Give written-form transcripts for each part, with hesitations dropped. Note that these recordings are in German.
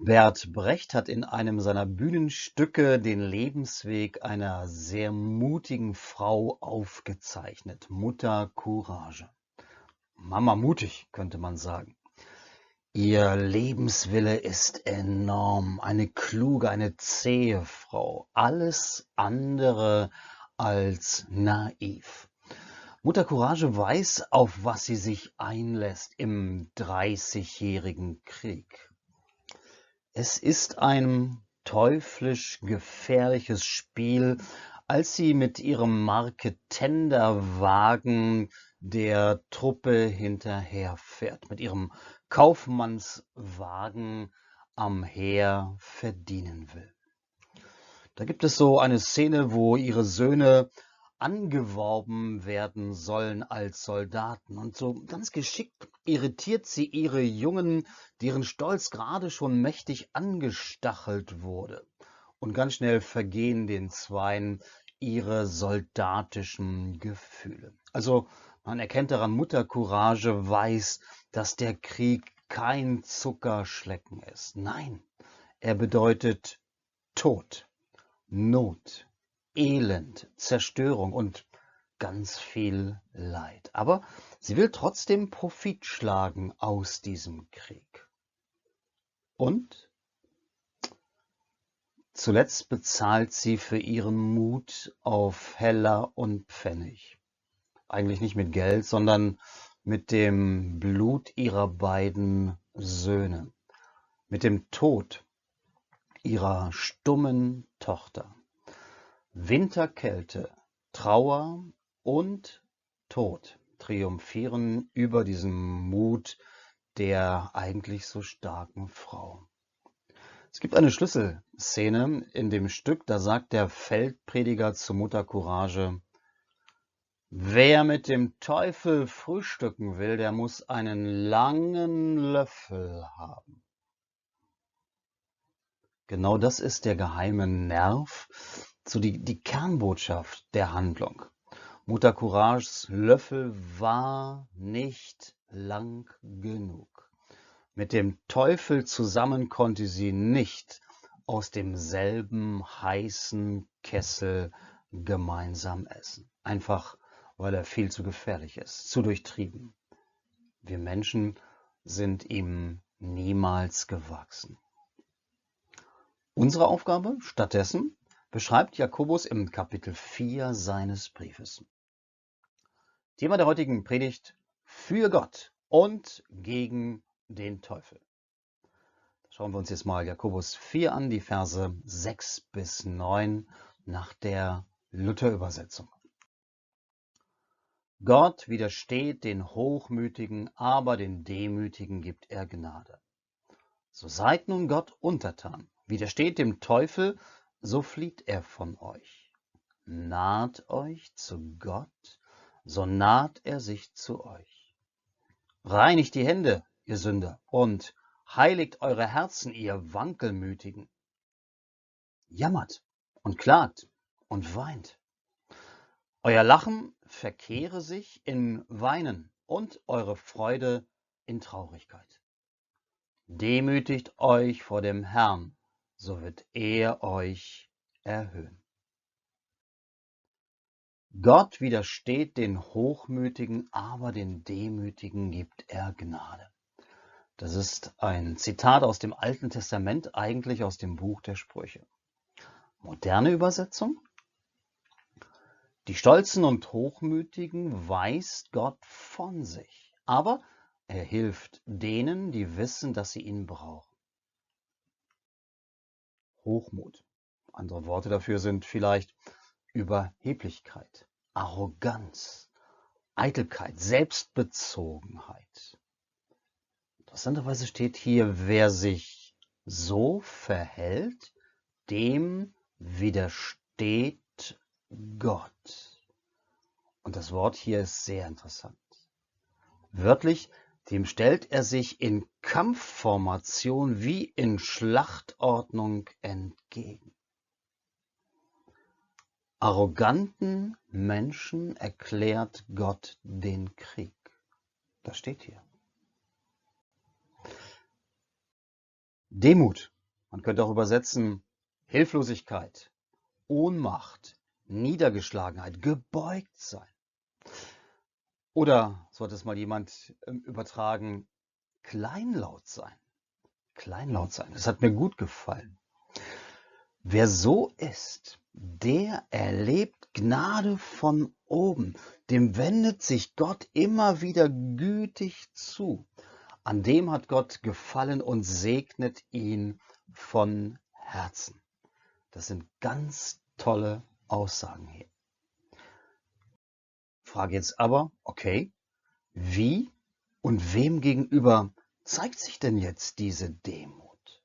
Bert Brecht hat in einem seiner Bühnenstücke den Lebensweg einer sehr mutigen Frau aufgezeichnet. Mutter Courage. Mama mutig, könnte man sagen. Ihr Lebenswille ist enorm, eine kluge, eine zähe Frau, alles andere als naiv. Mutter Courage weiß, auf was sie sich einlässt im Dreißigjährigen Krieg. Es ist ein teuflisch gefährliches Spiel, als sie mit ihrem Marketenderwagen der Truppe hinterherfährt, mit ihrem Kaufmannswagen am Heer verdienen will. Da gibt es so eine Szene, wo ihre Söhne angeworben werden sollen als Soldaten. Und so ganz geschickt irritiert sie ihre Jungen, deren Stolz gerade schon mächtig angestachelt wurde. Und ganz schnell vergehen den Zweien ihre soldatischen Gefühle. Also man erkennt daran, Mutter Courage weiß, dass der Krieg kein Zuckerschlecken ist. Nein, er bedeutet Tod, Not, Elend, Zerstörung und ganz viel Leid. Aber sie will trotzdem Profit schlagen aus diesem Krieg. Und zuletzt bezahlt sie für ihren Mut auf Heller und Pfennig. Eigentlich nicht mit Geld, sondern mit dem Blut ihrer beiden Söhne, mit dem Tod ihrer stummen Tochter. Winterkälte, Trauer und Tod triumphieren über diesen Mut der eigentlich so starken Frau. Es gibt eine Schlüsselszene in dem Stück, da sagt der Feldprediger zu Mutter Courage: Wer mit dem Teufel frühstücken will, der muss einen langen Löffel haben. Genau das ist der geheime Nerv, so die Kernbotschaft der Handlung. Mutter Courages Löffel war nicht lang genug. Mit dem Teufel zusammen konnte sie nicht aus demselben heißen Kessel gemeinsam essen. Einfach, weil er viel zu gefährlich ist, zu durchtrieben. Wir Menschen sind ihm niemals gewachsen. Unsere Aufgabe stattdessen beschreibt Jakobus im Kapitel 4 seines Briefes. Thema der heutigen Predigt: für Gott und gegen den Teufel. Schauen wir uns jetzt mal Jakobus 4 an, die Verse 6 bis 9 nach der Luther-Übersetzung. Gott widersteht den Hochmütigen, aber den Demütigen gibt er Gnade. So seid nun Gott untertan. Widersteht dem Teufel, so flieht er von euch. Naht euch zu Gott, so naht er sich zu euch. Reinigt die Hände, ihr Sünder, und heiligt eure Herzen, ihr Wankelmütigen. Jammert und klagt und weint. Euer Lachen verkehre sich in Weinen und eure Freude in Traurigkeit. Demütigt euch vor dem Herrn, so wird er euch erhöhen. Gott widersteht den Hochmütigen, aber den Demütigen gibt er Gnade. Das ist ein Zitat aus dem Alten Testament, eigentlich aus dem Buch der Sprüche. Moderne Übersetzung: Die Stolzen und Hochmütigen weist Gott von sich, aber er hilft denen, die wissen, dass sie ihn brauchen. Hochmut. Andere Worte dafür sind vielleicht Überheblichkeit, Arroganz, Eitelkeit, Selbstbezogenheit. Interessanterweise steht hier, wer sich so verhält, dem widersteht Gott. Und das Wort hier ist sehr interessant. Wörtlich, dem stellt er sich in Kampfformation wie in Schlachtordnung entgegen. Arroganten Menschen erklärt Gott den Krieg. Das steht hier. Demut. Man könnte auch übersetzen Hilflosigkeit, Ohnmacht, Niedergeschlagenheit, gebeugt sein. Oder, so hat es mal jemand übertragen, kleinlaut sein. Kleinlaut sein. Das hat mir gut gefallen. Wer so ist, der erlebt Gnade von oben. Dem wendet sich Gott immer wieder gütig zu. An dem hat Gott gefallen und segnet ihn von Herzen. Das sind ganz tolle Aussagen hier. Frage jetzt aber, okay, wie und wem gegenüber zeigt sich denn jetzt diese Demut?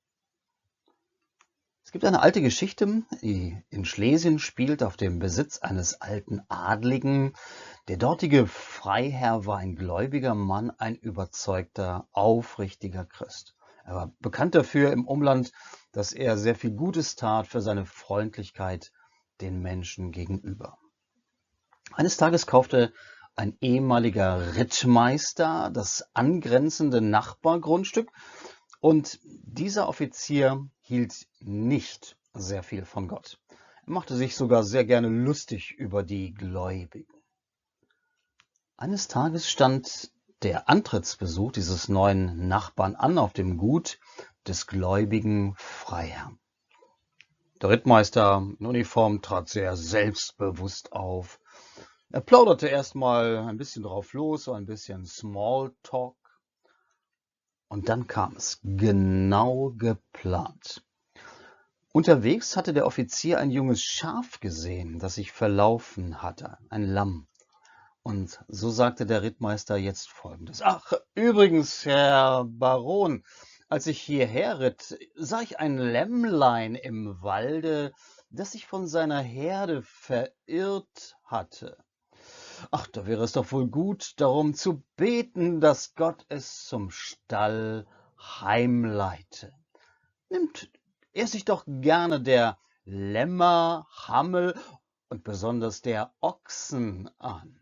Es gibt eine alte Geschichte, die in Schlesien spielt, auf dem Besitz eines alten Adligen. Der dortige Freiherr war ein gläubiger Mann, ein überzeugter, aufrichtiger Christ. Er war bekannt dafür im Umland, dass er sehr viel Gutes tat für seine Freundlichkeit den Menschen gegenüber. Eines Tages kaufte ein ehemaliger Rittmeister das angrenzende Nachbargrundstück und dieser Offizier hielt nicht sehr viel von Gott. Er machte sich sogar sehr gerne lustig über die Gläubigen. Eines Tages stand der Antrittsbesuch dieses neuen Nachbarn an auf dem Gut des gläubigen Freiherrn. Der Rittmeister in Uniform trat sehr selbstbewusst auf. Er plauderte erstmal ein bisschen drauf los, so ein bisschen Smalltalk. Und dann kam es, genau geplant. Unterwegs hatte der Offizier ein junges Schaf gesehen, das sich verlaufen hatte, ein Lamm. Und so sagte der Rittmeister jetzt Folgendes. Ach, übrigens, Herr Baron, als ich hierher ritt, sah ich ein Lämmlein im Walde, das sich von seiner Herde verirrt hatte. Ach, da wäre es doch wohl gut, darum zu beten, dass Gott es zum Stall heimleite. Nimmt er sich doch gerne der Lämmer, Hammel und besonders der Ochsen an.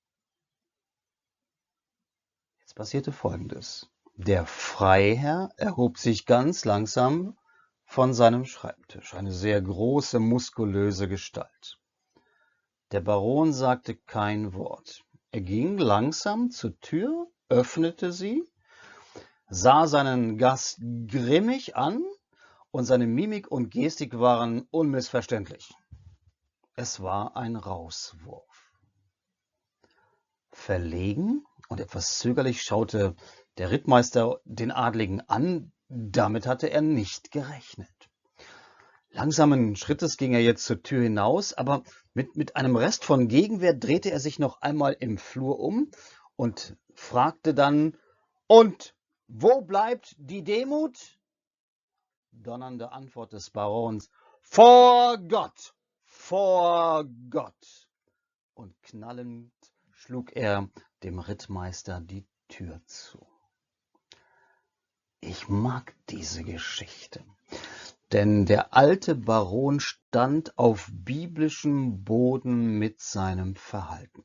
Jetzt passierte Folgendes. Der Freiherr erhob sich ganz langsam von seinem Schreibtisch, eine sehr große, muskulöse Gestalt. Der Baron sagte kein Wort. Er ging langsam zur Tür, öffnete sie, sah seinen Gast grimmig an und seine Mimik und Gestik waren unmissverständlich. Es war ein Rauswurf. Verlegen und etwas zögerlich schaute der Rittmeister den Adligen an. Damit hatte er nicht gerechnet. Langsamen Schrittes ging er jetzt zur Tür hinaus, aber mit einem Rest von Gegenwehr drehte er sich noch einmal im Flur um und fragte dann, und wo bleibt die Demut? Donnernde Antwort des Barons, vor Gott, vor Gott. Und knallend schlug er dem Rittmeister die Tür zu. Ich mag diese Geschichte. Denn der alte Baron stand auf biblischem Boden mit seinem Verhalten.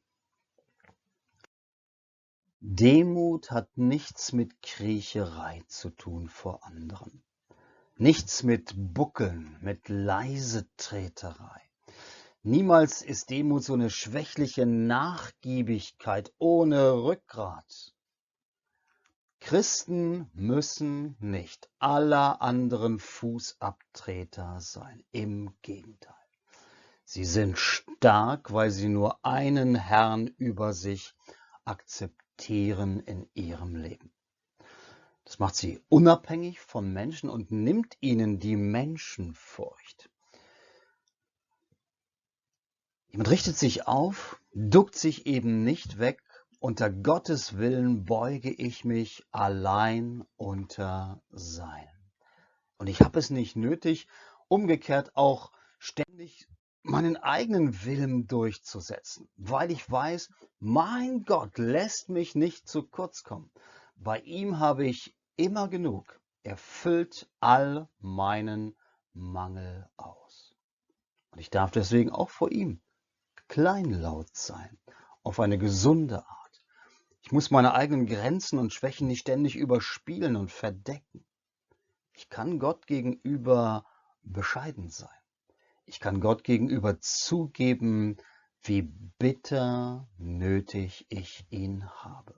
Demut hat nichts mit Kriecherei zu tun vor anderen. Nichts mit Buckeln, mit Leisetreterei. Niemals ist Demut so eine schwächliche Nachgiebigkeit ohne Rückgrat. Christen müssen nicht aller anderen Fußabtreter sein. Im Gegenteil. Sie sind stark, weil sie nur einen Herrn über sich akzeptieren in ihrem Leben. Das macht sie unabhängig von Menschen und nimmt ihnen die Menschenfurcht. Jemand richtet sich auf, duckt sich eben nicht weg. Unter Gottes Willen beuge ich mich allein unter seinen. Und ich habe es nicht nötig, umgekehrt auch ständig meinen eigenen Willen durchzusetzen, weil ich weiß, mein Gott lässt mich nicht zu kurz kommen. Bei ihm habe ich immer genug. Er füllt all meinen Mangel aus. Und ich darf deswegen auch vor ihm kleinlaut sein, auf eine gesunde Art. Ich muss meine eigenen Grenzen und Schwächen nicht ständig überspielen und verdecken. Ich kann Gott gegenüber bescheiden sein. Ich kann Gott gegenüber zugeben, wie bitter nötig ich ihn habe.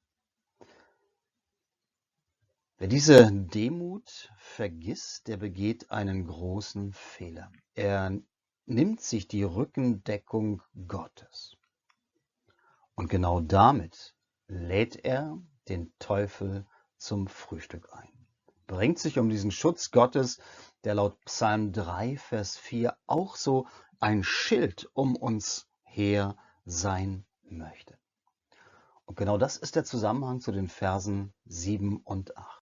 Wer diese Demut vergisst, der begeht einen großen Fehler. Er nimmt sich die Rückendeckung Gottes. Und genau damit lädt er den Teufel zum Frühstück ein. Bringt sich um diesen Schutz Gottes, der laut Psalm 3, Vers 4 auch so ein Schild um uns her sein möchte. Und genau das ist der Zusammenhang zu den Versen 7 und 8.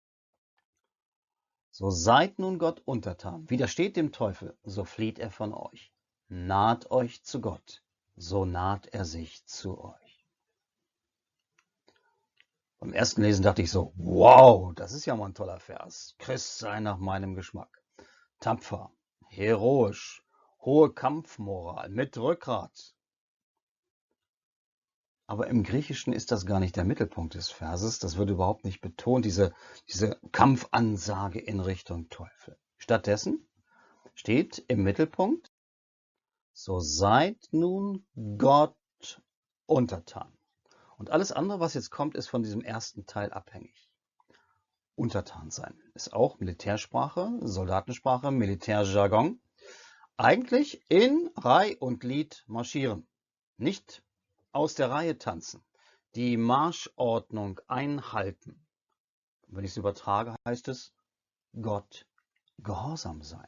So seid nun Gott untertan, widersteht dem Teufel, so flieht er von euch. Naht euch zu Gott, so naht er sich zu euch. Beim ersten Lesen dachte ich so, wow, das ist ja mal ein toller Vers. Christ sein nach meinem Geschmack. Tapfer, heroisch, hohe Kampfmoral, mit Rückgrat. Aber im Griechischen ist das gar nicht der Mittelpunkt des Verses. Das wird überhaupt nicht betont, diese Kampfansage in Richtung Teufel. Stattdessen steht im Mittelpunkt, so seid nun Gott untertan. Und alles andere, was jetzt kommt, ist von diesem ersten Teil abhängig. Untertan sein ist auch Militärsprache, Soldatensprache, Militärjargon. Eigentlich in Reih und Glied marschieren, nicht aus der Reihe tanzen, die Marschordnung einhalten. Wenn ich es übertrage, heißt es Gott gehorsam sein.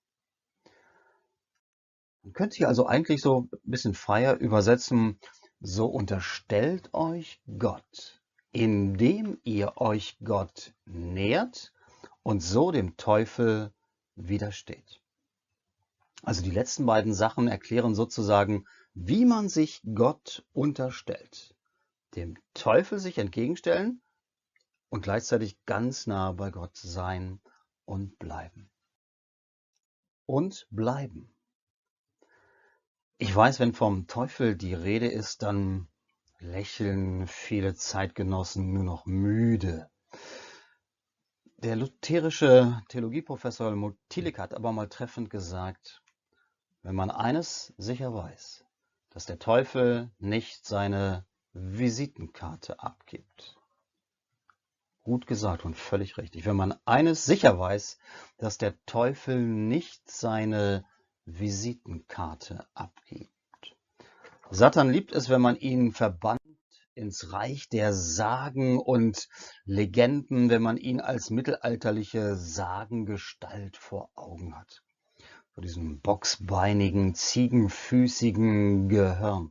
Man könnte hier also eigentlich so ein bisschen freier übersetzen, so unterstellt euch Gott, indem ihr euch Gott nähert und so dem Teufel widersteht. Also die letzten beiden Sachen erklären sozusagen, wie man sich Gott unterstellt. Dem Teufel sich entgegenstellen und gleichzeitig ganz nah bei Gott sein und bleiben. Und bleiben. Ich weiß, wenn vom Teufel die Rede ist, dann lächeln viele Zeitgenossen nur noch müde. Der lutherische Theologieprofessor Helmut Thielicke hat aber mal treffend gesagt, wenn man eines sicher weiß, dass der Teufel nicht seine Visitenkarte abgibt. Gut gesagt und völlig richtig. Wenn man eines sicher weiß, dass der Teufel nicht seine Visitenkarte abgibt. Satan liebt es, wenn man ihn verbannt ins Reich der Sagen und Legenden, wenn man ihn als mittelalterliche Sagengestalt vor Augen hat. Vor diesem bocksbeinigen, ziegenfüßigen Gehirn.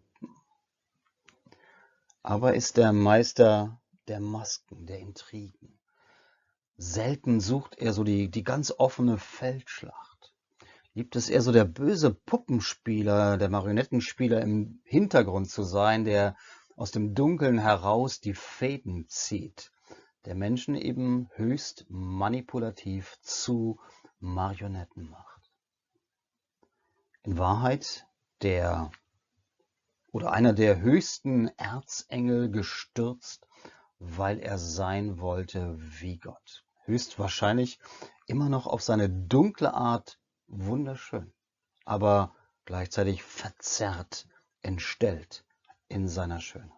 Aber ist der Meister der Masken, der Intrigen. Selten sucht er so die ganz offene Feldschlacht. Liebt es eher so der böse Puppenspieler, der Marionettenspieler im Hintergrund zu sein, der aus dem Dunkeln heraus die Fäden zieht, der Menschen eben höchst manipulativ zu Marionetten macht. In Wahrheit einer der höchsten Erzengel gestürzt, weil er sein wollte wie Gott. Höchstwahrscheinlich immer noch auf seine dunkle Art wunderschön, aber gleichzeitig verzerrt, entstellt in seiner Schönheit.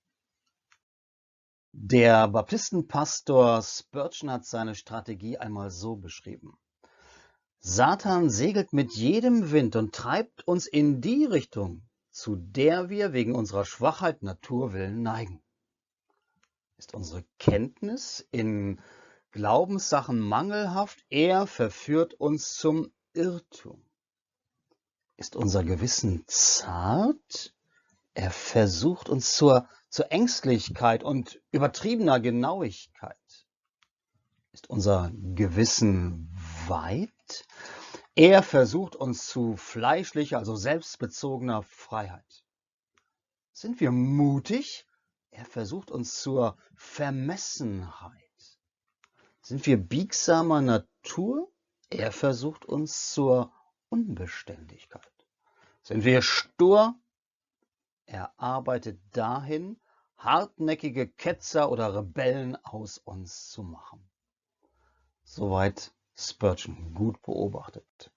Der Baptistenpastor Spurgeon hat seine Strategie einmal so beschrieben. Satan segelt mit jedem Wind und treibt uns in die Richtung, zu der wir wegen unserer Schwachheit Naturwillen neigen. Ist unsere Kenntnis in Glaubenssachen mangelhaft, er verführt uns zum Irrtum. Ist unser Gewissen zart, er versucht uns zur Ängstlichkeit und übertriebener Genauigkeit. Ist unser Gewissen weit, er versucht uns zu fleischlicher, also selbstbezogener Freiheit. Sind wir mutig, er versucht uns zur Vermessenheit. Sind wir biegsamer Natur? Er versucht uns zur Unbeständigkeit. Sind wir stur? Er arbeitet dahin, hartnäckige Ketzer oder Rebellen aus uns zu machen. Soweit Spurgeon, gut beobachtet.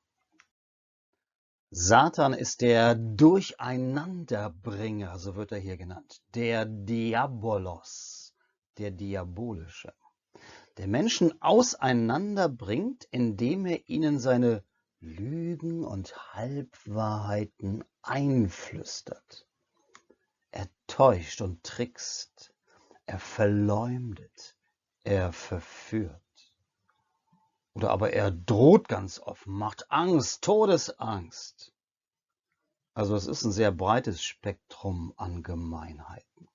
Satan ist der Durcheinanderbringer, so wird er hier genannt, der Diabolos, der Diabolische, der Menschen auseinanderbringt, indem er ihnen seine Lügen und Halbwahrheiten einflüstert. Er täuscht und trickst, er verleumdet, er verführt. Oder aber er droht ganz offen, macht Angst, Todesangst. Also es ist ein sehr breites Spektrum an Gemeinheiten.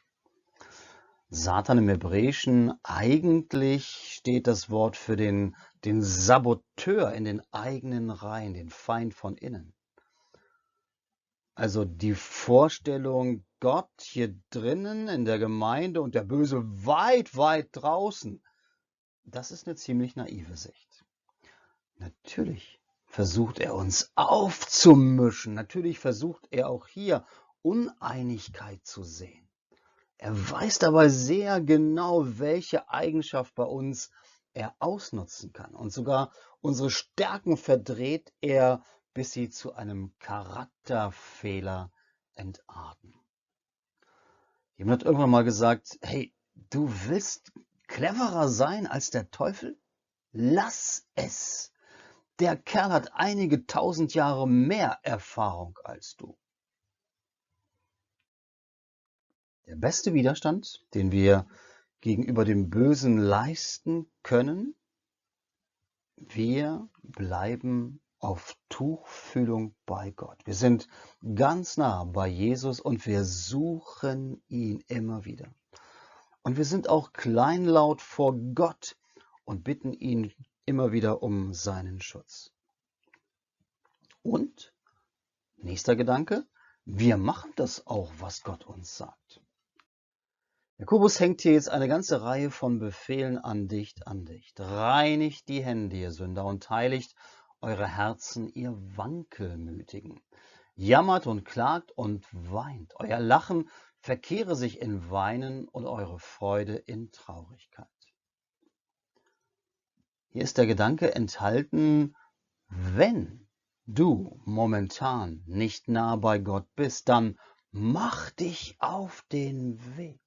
Satan im Hebräischen, eigentlich steht das Wort für den Saboteur in den eigenen Reihen, den Feind von innen. Also die Vorstellung, Gott hier drinnen in der Gemeinde und der Böse weit, weit draußen, das ist eine ziemlich naive Sicht. Natürlich versucht er uns aufzumischen. Natürlich versucht er auch hier Uneinigkeit zu sehen. Er weiß dabei sehr genau, welche Eigenschaft bei uns er ausnutzen kann. Und sogar unsere Stärken verdreht er, bis sie zu einem Charakterfehler entarten. Jemand hat irgendwann mal gesagt, hey, du willst cleverer sein als der Teufel? Lass es. Der Kerl hat einige tausend Jahre mehr Erfahrung als du. Der beste Widerstand, den wir gegenüber dem Bösen leisten können, wir bleiben auf Tuchfühlung bei Gott. Wir sind ganz nah bei Jesus und wir suchen ihn immer wieder. Und wir sind auch kleinlaut vor Gott und bitten ihn immer wieder um seinen Schutz. Und, nächster Gedanke, wir machen das auch, was Gott uns sagt. Jakobus hängt hier jetzt eine ganze Reihe von Befehlen andicht. Reinigt die Hände, ihr Sünder, und heiligt eure Herzen, ihr Wankelmütigen. Jammert und klagt und weint. Euer Lachen verkehre sich in Weinen und eure Freude in Traurigkeit. Hier ist der Gedanke enthalten, wenn du momentan nicht nah bei Gott bist, dann mach dich auf den Weg.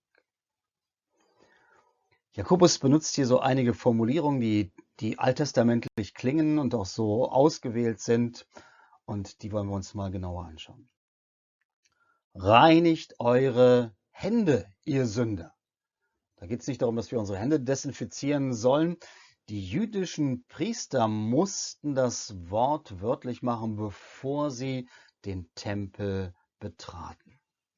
Jakobus benutzt hier so einige Formulierungen, die alttestamentlich klingen und auch so ausgewählt sind, und die wollen wir uns mal genauer anschauen. Reinigt eure Hände, ihr Sünder. Da geht es nicht darum, dass wir unsere Hände desinfizieren sollen. Die jüdischen Priester mussten das Wort wörtlich machen, bevor sie den Tempel betraten.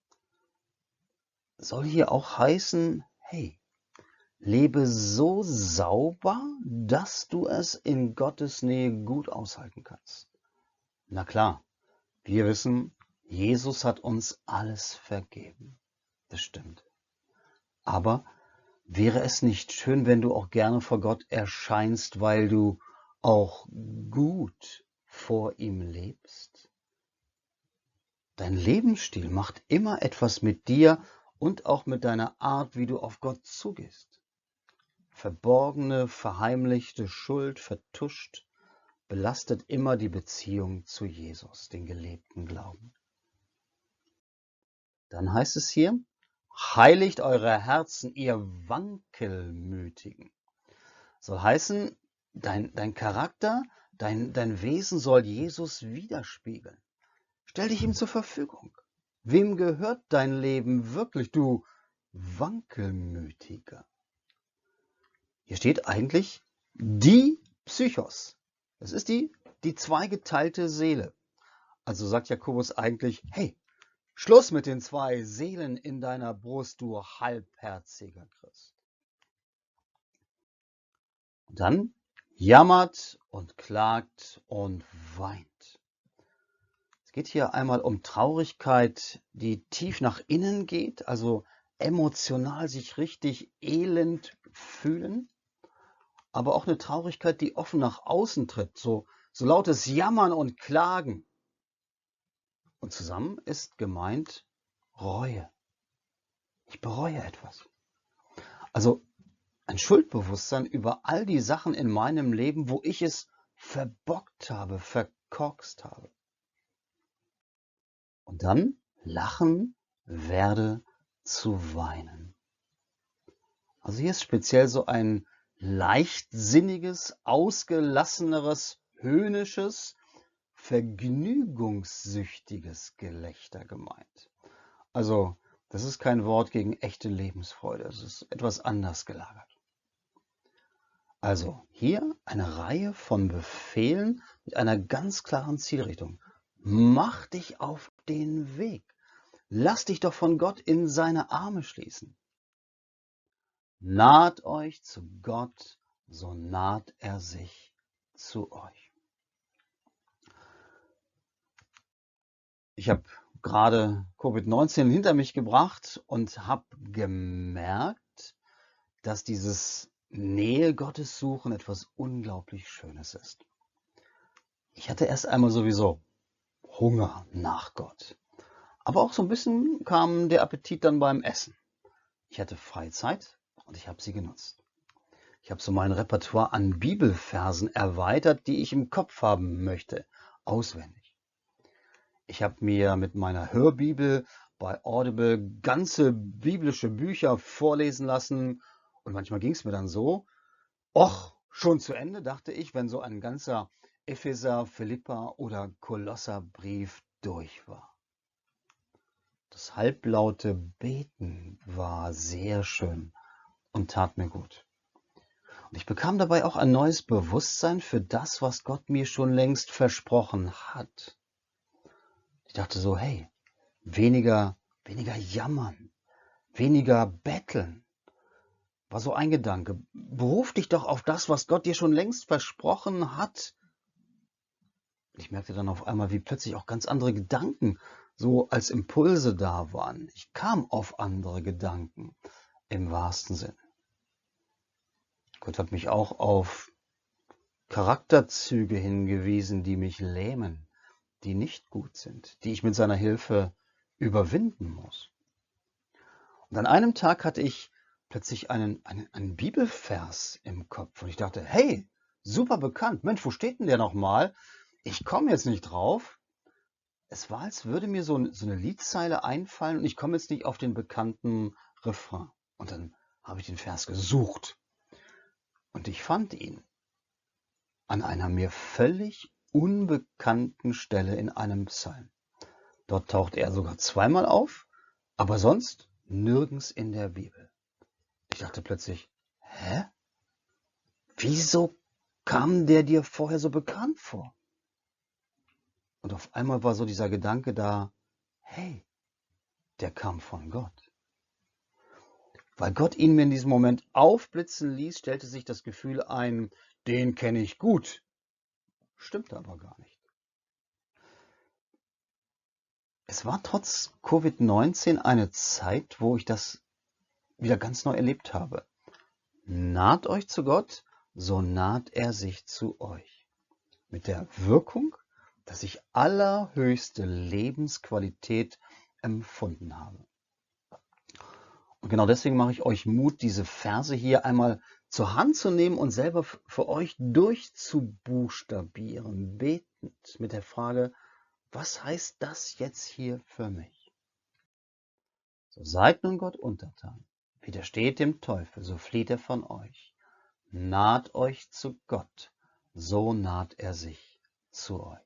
Soll hier auch heißen, hey, lebe so sauber, dass du es in Gottes Nähe gut aushalten kannst. Na klar, wir wissen, Jesus hat uns alles vergeben. Das stimmt. Aber wäre es nicht schön, wenn du auch gerne vor Gott erscheinst, weil du auch gut vor ihm lebst? Dein Lebensstil macht immer etwas mit dir und auch mit deiner Art, wie du auf Gott zugehst. Verborgene, verheimlichte Schuld, vertuscht, belastet immer die Beziehung zu Jesus, den gelebten Glauben. Dann heißt es hier, heiligt eure Herzen, ihr Wankelmütigen. Soll heißen, dein Charakter, dein Wesen soll Jesus widerspiegeln. Stell dich ihm zur Verfügung. Wem gehört dein Leben wirklich, du Wankelmütiger? Hier steht eigentlich die Psychos. Das ist die zweigeteilte Seele. Also sagt Jakobus eigentlich, hey, Schluss mit den zwei Seelen in deiner Brust, du halbherziger Christ. Und dann jammert und klagt und weint. Es geht hier einmal um Traurigkeit, die tief nach innen geht, also emotional sich richtig elend fühlen, aber auch eine Traurigkeit, die offen nach außen tritt, so lautes Jammern und Klagen. Und zusammen ist gemeint Reue. Ich bereue etwas. Also ein Schuldbewusstsein über all die Sachen in meinem Leben, wo ich es verbockt habe, verkorkst habe. Und dann lachen werde zu weinen. Also hier ist speziell so ein leichtsinniges, ausgelasseneres, höhnisches, vergnügungssüchtiges Gelächter gemeint. Also das ist kein Wort gegen echte Lebensfreude, es ist etwas anders gelagert. Also hier eine Reihe von Befehlen mit einer ganz klaren Zielrichtung. Mach dich auf den Weg. Lass dich doch von Gott in seine Arme schließen. Naht euch zu Gott, so naht er sich zu euch. Ich habe gerade Covid-19 hinter mich gebracht und habe gemerkt, dass dieses Nähe Gottes suchen etwas unglaublich Schönes ist. Ich hatte erst einmal sowieso Hunger nach Gott. Aber auch so ein bisschen kam der Appetit dann beim Essen. Ich hatte Freizeit und ich habe sie genutzt. Ich habe so mein Repertoire an Bibelversen erweitert, die ich im Kopf haben möchte, auswendig. Ich habe mir mit meiner Hörbibel bei Audible ganze biblische Bücher vorlesen lassen und manchmal ging es mir dann so, och, schon zu Ende, dachte ich, wenn so ein ganzer Epheser, Philipper oder Kolosserbrief durch war. Das halblaute Beten war sehr schön und tat mir gut. Und ich bekam dabei auch ein neues Bewusstsein für das, was Gott mir schon längst versprochen hat. Ich dachte so, hey, weniger jammern, weniger betteln. War so ein Gedanke. Beruf dich doch auf das, was Gott dir schon längst versprochen hat. Ich merkte dann auf einmal, wie plötzlich auch ganz andere Gedanken so als Impulse da waren. Ich kam auf andere Gedanken im wahrsten Sinn. Gott hat mich auch auf Charakterzüge hingewiesen, die mich lähmen, die nicht gut sind, die ich mit seiner Hilfe überwinden muss. Und an einem Tag hatte ich plötzlich einen Bibelvers im Kopf und ich dachte, hey, super bekannt, Mensch, wo steht denn der nochmal? Ich komme jetzt nicht drauf. Es war, als würde mir so eine Liedzeile einfallen und ich komme jetzt nicht auf den bekannten Refrain. Und dann habe ich den Vers gesucht und ich fand ihn an einer mir völlig unbekannten Stelle in einem Psalm. Dort taucht er sogar zweimal auf, aber sonst nirgends in der Bibel. Ich dachte plötzlich, hä? Wieso kam der dir vorher so bekannt vor? Und auf einmal war so dieser Gedanke da, hey, der kam von Gott. Weil Gott ihn mir in diesem Moment aufblitzen ließ, stellte sich das Gefühl ein, den kenne ich gut. Stimmte aber gar nicht. Es war trotz Covid-19 eine Zeit, wo ich das wieder ganz neu erlebt habe. Naht euch zu Gott, so naht er sich zu euch. Mit der Wirkung, dass ich allerhöchste Lebensqualität empfunden habe. Und genau deswegen mache ich euch Mut, diese Verse hier einmal zur Hand zu nehmen und selber für euch durchzubuchstabieren, betend mit der Frage, was heißt das jetzt hier für mich? So seid nun Gott untertan, widersteht dem Teufel, so flieht er von euch. Naht euch zu Gott, so naht er sich zu euch.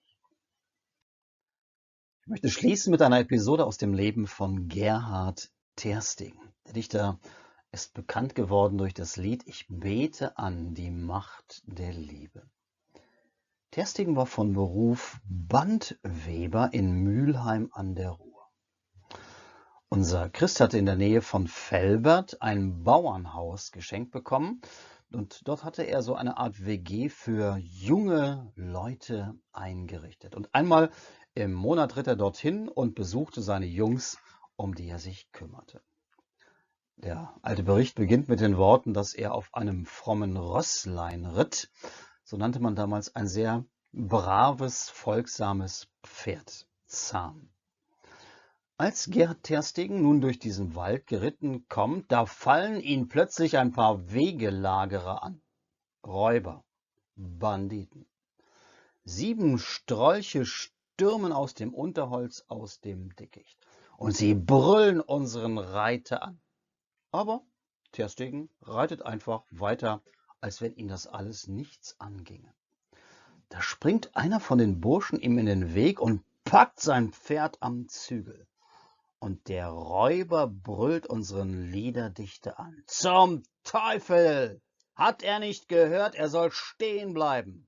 Ich möchte schließen mit einer Episode aus dem Leben von Gerhard Terstegen. Der Dichter ist bekannt geworden durch das Lied Ich bete an die Macht der Liebe. Terstegen war von Beruf Bandweber in Mülheim an der Ruhr. Unser Christ hatte in der Nähe von Velbert ein Bauernhaus geschenkt bekommen und dort hatte er so eine Art WG für junge Leute eingerichtet. Und einmal im Monat ritt er dorthin und besuchte seine Jungs, um die er sich kümmerte. Der alte Bericht beginnt mit den Worten, dass er auf einem frommen Rösslein ritt. So nannte man damals ein sehr braves, folgsames Pferd, zahm. Als Gerd Terstegen nun durch diesen Wald geritten kommt, da fallen ihn plötzlich ein paar Wegelagerer an. Räuber, Banditen. 7 Strolche stürmen aus dem Unterholz, aus dem Dickicht. Und sie brüllen unseren Reiter an. Aber Terstegen reitet einfach weiter, als wenn ihn das alles nichts anginge. Da springt einer von den Burschen ihm in den Weg und packt sein Pferd am Zügel. Und der Räuber brüllt unseren Liederdichter an. Zum Teufel! Hat er nicht gehört, er soll stehen bleiben?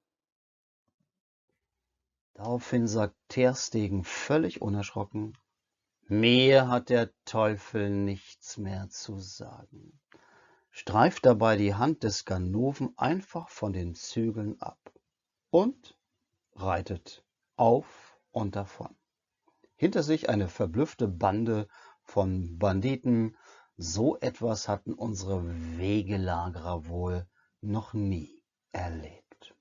Daraufhin sagt Terstegen völlig unerschrocken: Mir hat der Teufel nichts mehr zu sagen. Streift dabei die Hand des Ganoven einfach von den Zügeln ab und reitet auf und davon. Hinter sich eine verblüffte Bande von Banditen. So etwas hatten unsere Wegelagerer wohl noch nie erlebt.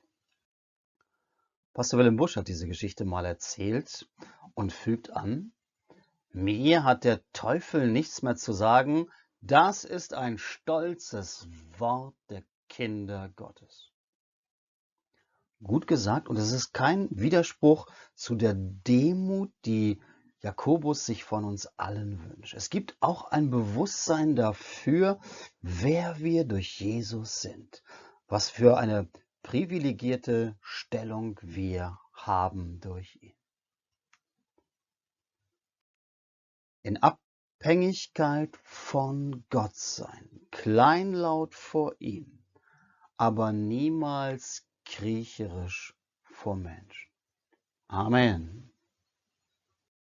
Pastor Willem Busch hat diese Geschichte mal erzählt und fügt an: Mir hat der Teufel nichts mehr zu sagen. Das ist ein stolzes Wort der Kinder Gottes. Gut gesagt, und es ist kein Widerspruch zu der Demut, die Jakobus sich von uns allen wünscht. Es gibt auch ein Bewusstsein dafür, wer wir durch Jesus sind, was für eine privilegierte Stellung wir haben durch ihn. In Abhängigkeit von Gott sein, kleinlaut vor ihm, aber niemals kriecherisch vor Menschen. Amen.